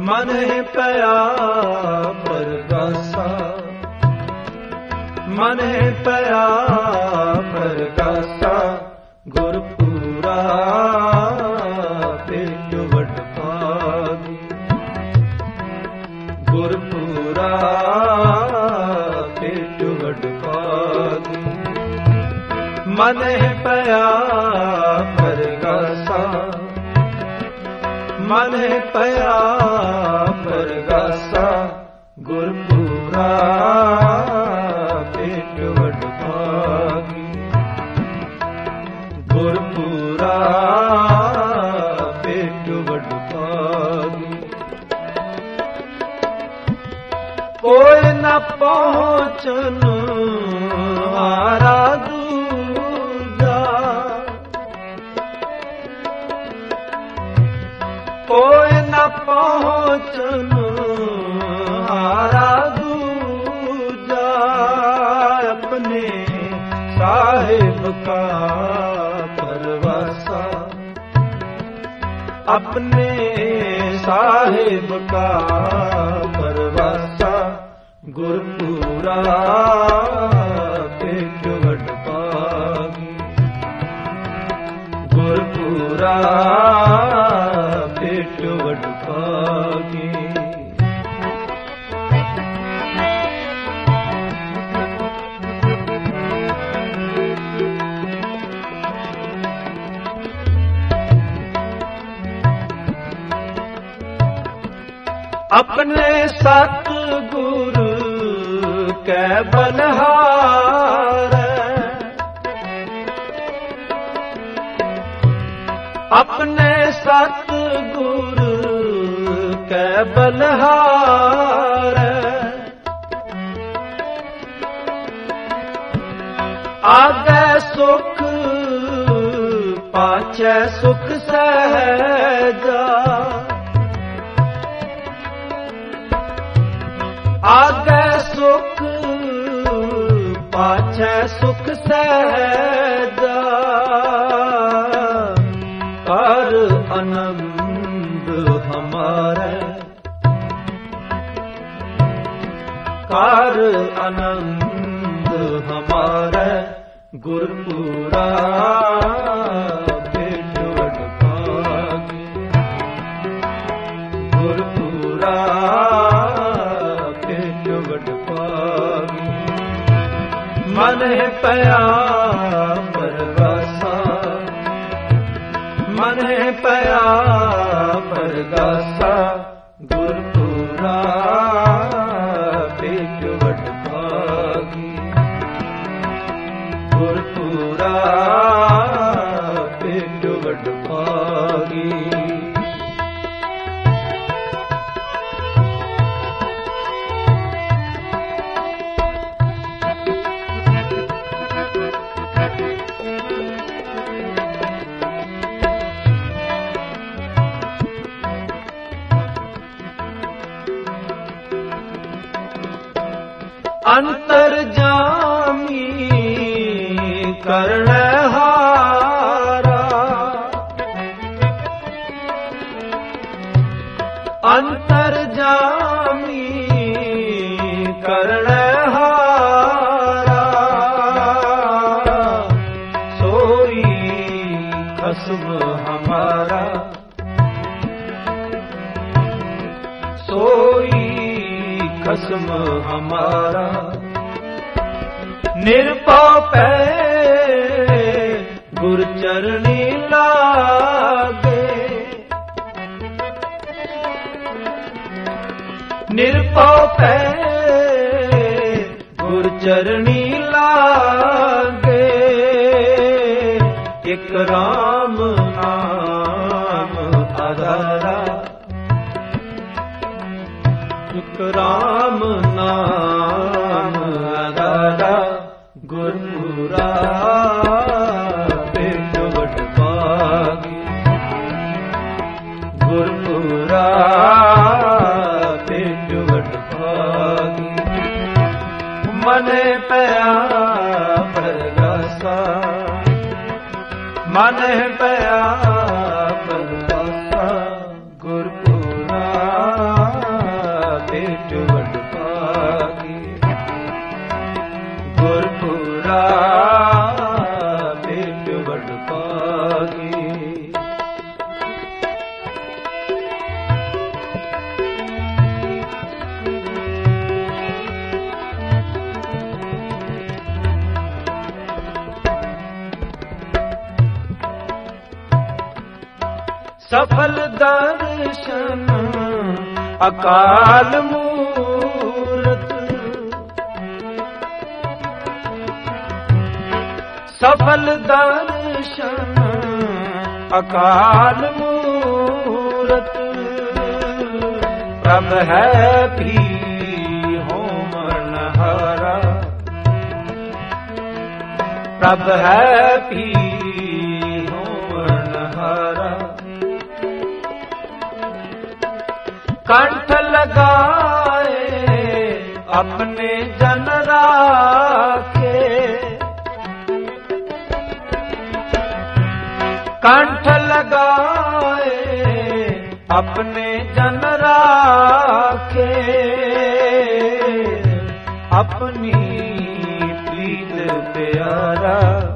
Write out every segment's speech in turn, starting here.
ਮਨ ਪਿਆ ਪਰਗਾਸਾ, ਮਨ ਪਿਆ ਪਰਗਾਸਾ, ਗੁਰਪੂਰਾ ਪੇਟ ਵਡ ਭਾਗੀ, ਗੁਰਪੂਰਾ ਪੇਟ ਵਡ ਭਾਗੀ। ਮਨ ਪਿਆ ਪਰਗਾਸਾ, ਮਨ ਪਿਆ ਪਰਗਾਸਾ, ਗੁਰਪੂਰਾ ਪੇਟ ਵਡ ਭਾਗੀ, ਗੁਰਪੂਰਾ ਪੇਟ ਵਡ ਭਾਗੀ। ਕੋਈ ਨਾ ਪਹੁੰਚਨ ਹਾਰਾ ਦੂਜਾ, ਕੋਈ ਨਾ ਪਹੁੰਚਨ ਹਾਰਾ ਦੂਜਾ, ਆਪਣੇ ਸਾਹਿਬ ਕਾ ਪਰਵਾਸਾ, ਆਪਣੇ ਸਾਹਿਬ ਕਾ ਪਰਵਾਸਾ, ਗੁਰਪੂਰਾ ਪੇਟ ਵਡ ਭਾਗੀ, ਗੁਰਪੂਰਾ ਪੇਟ ਵਡ ਭਾਗੀ। ਆਪਣੇ ਸਤਿਗੁਰ ਕੈ ਬਨਹਾਰੈ, ਆਪਣੇ ਸਤਿਗੁਰ ਕੈ ਬਨਹਾਰੈ, ਆਗੈ ਸੁਖ ਪਾਛੈ ਸੁਖ ਸਹਿਜਾ, ਆਗੈ ਸੁਖ ਪਾਛੈ ਸੁਖ ਸਹਿਜਾ, ਕਰ ਆਨੰਦ ਹਮਾਰੇ, ਕਰ ਆਨੰਦ ਹਮਾਰੇ, ਗੁਰਪੂਰਾ ਪੇਟ ਵਡ ਭਾਗੀ, ਗੁਰਪੂਰਾ ਪੇਟ ਵਡ ਭਾਗੀ। ਮਨ ਪਿਆ ਪਰਗਾਸਾ, ਮਨ ਪਿਆ ਪਰਗਾਸਾ, ਗੁਰਪੂਰਾ ਪੇਟ ਵਡ ਭਾਗੀ, ਗੁਰਪੂਰਾ ਪੇਟ ਵਡ ਭਾਗੀ। ਅੰਤਰਜਾਮੀ ਕਰਨਹਾਰਾ, ਅੰਤਰਜਾਮੀ ਕਰਨਹਾਰਾ, ਸੋਈ ਖਸਮ ਹਮਾਰਾ, ਸੋਈ ਖਸਮ ਹਮਾਰਾ, ਨਿਰਭਉ ਪੈ ਗੁਰ ਚਰਣੀ ਲਾਗੇ, ਨਿਰਭਉ ਪੈ ਗੁਰ ਚਰਣੀ ਲਾਗੇ, ਇਕ ਰਾਮ ਨਾਮ ਆਧਾਰਾ, ਇਕ ਰਾਮ ਨਾਮ ਆਧਾਰਾ, ਗੁਰਪੂਰਾ ਪੇਟ ਵਡ ਭਾਗੀ, ਗੁਰਪੂਰਾ ਪੇਟ ਵਡ ਭਾਗੀ। ਮਨ ਪਿਆ ਪਰਗਾਸਾ, ਮਨ ਪਿਆ ਪਰਗਾਸਾ, ਗੁਰਪੂਰਾ ਸਫਲ ਦਰਸ਼ਨ ਅਕਾਲ ਮੂਰਤ, ਸਫਲ ਦਰਸ਼ਨ ਅਕਾਲ ਮੂਰਤ, ਪ੍ਰਭ ਹੈ ਵੀ ਹੋਮਨ ਹਾਰਾ, ਪ੍ਰਭ ਹੈ ਵੀ ਹੋਮਨ ਹਾਰਾ, ਕੰਠ ਲਗਾਏ ਆਪਣੇ ਜਨ ਰਾਖੇ, ਕੰਠ ਲਗਾਏ ਆਪਣੇ ਜਨ ਰਾਖੇ, ਆਪਣੀ ਪ੍ਰੀਤ ਪਿਆਰਾ,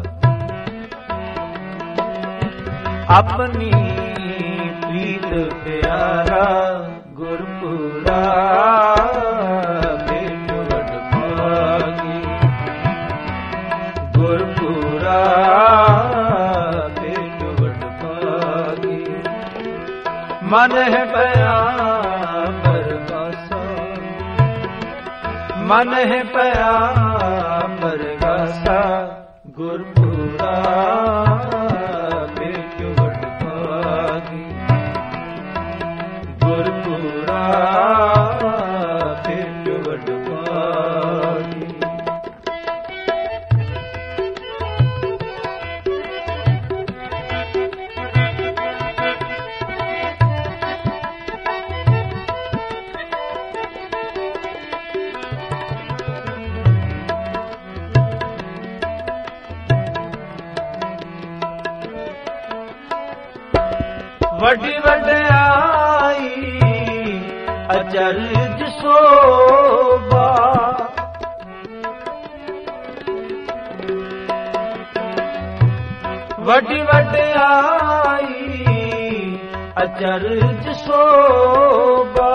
ਆਪਣੀ ਪ੍ਰੀਤ ਪਿਆਰਾ, ਗੁਰਪੁਰਾ ਬਿਨ ਵਡਭਾਗੀ, ਗੁਰਪੁਰਾ ਬਿਨ ਵਡਭਾਗੀ, ਮਨ ਹੈ ਪਿਆ ਪਰਗਾਸਾ, ਮਨ ਹੈ ਪਿਆ ਪਰਗਾਸਾ, ਗੁਰਪੁਰਾ ਬਿਨ ਵਡਭਾਗੀ, ਗੁਰਪੁਰਾ ਬਿਨ ਵਡਭਾਗੀ। ਵੱਡੀ ਵਡਿਆਈ ਅਚਰਜ ਸੋਭਾ, ਵੱਡੀ ਵਡਿਆਈ ਅਚਰਜ ਸੋਭਾ,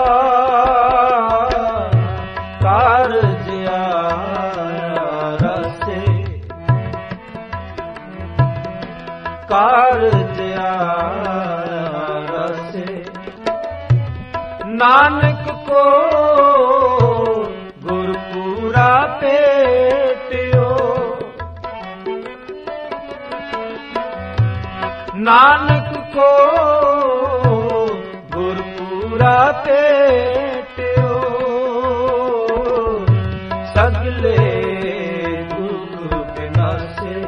ਕਾਰਜ ਆਇਆ ਰਸੇ, ਕਾਰਜ ਆਇਆ ਰਸੇ, ਨਾਨਕ ਕੋ ਗੁਰਪੂਰਾ ਭੇਟਿਓ, ਨਾਨਕ ਕੋ ਗੁਰਪੂਰਾ ਭੇਟਿਓ, ਸਗਲੇ ਦੁਖ ਬਿਨਾਸੇ,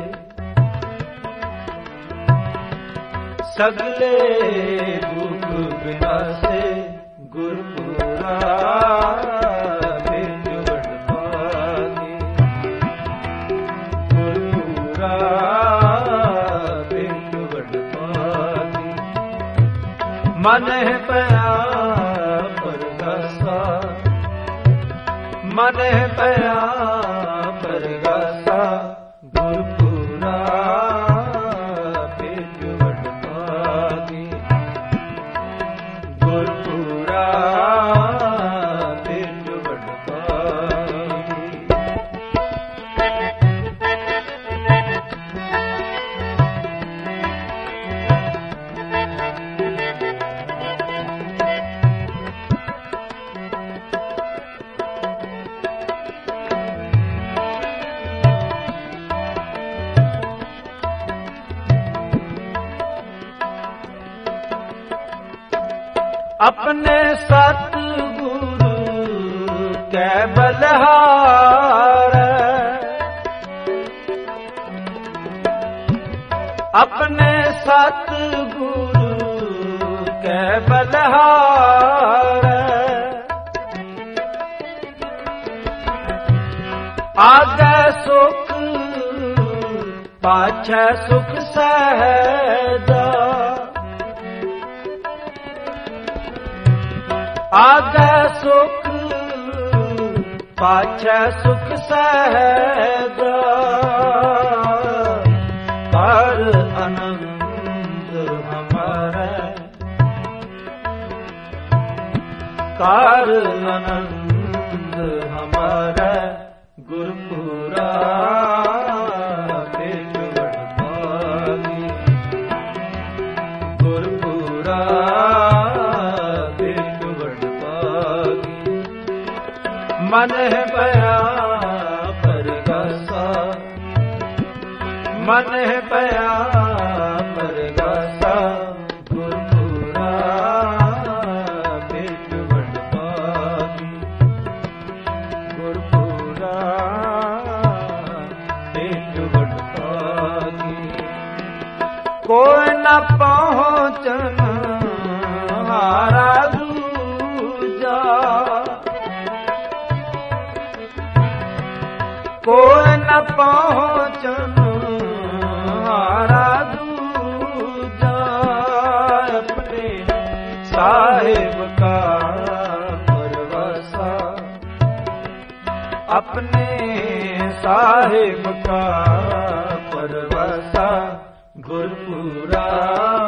ਸਗਲੇ ਦੁਖ ਬਿਨਾਸੇ, ਗੁਰਪੁਰਾ ਬਿਨ ਵਡਭਾਗੀ, ਗੁਰਪੁਰਾ ਬਿਨ ਵਡਭਾਗੀ, ਮਨ ਹੈ ਪਿਆ ਪਰਗਾਸਾ, ਮਨ ਹੈ ਪਿਆ ਪਰਗਾਸਾ, ਗੁਰਪੁਰਾ ਬਿਨ ਵਡਭਾਗੀ, ਗੁਰਪੁਰਾ ਬਿਨ ਵਡਭਾਗੀ। अपने सतगुरु कै बलहार, अपने सतगुरु कै बलहार, आगे सुख पाछे सुख सहजा, आगे सुख पाछे सुख सहजा, कर आनंद हमारे, कर आनंद हमारे, गुरपुरा बिन वडभागी, गुरपुरा ਗੁਰਪੂਰਾ ਭੇਟ ਵਡ ਪਾਗੀ। ਮਨ ਹੈ ਪਿਆ ਪਰਗਾਸਾ, ਮਨ ਹੈ ਪਿਆ ਪਰਗਾਸਾ, ਗੁਰਪੂਰਾ ਭੇਟ ਵਡ ਪਾਗੀ। ਗੁਰਪੂਰਾ ਭੇਟ ਵਡ ਪਾਗੀ। ਕੋਈ ਨਾ ਪਹੁੰਚਨ ਹਾਰਾ ਦੂਜਾ, ਕੋਈ ਨਾ ਪਹੁੰਚਨ ਹਾਰਾ ਦੂਜਾ, ਆਪਣੇ ਸਾਹਿਬ ਕਾ ਪਰਵਾਸਾ, ਆਪਣੇ ਸਾਹਿਬ ਕਾ ਪਰਵਾਸਾ, ਗੁਰਪੂਰਾ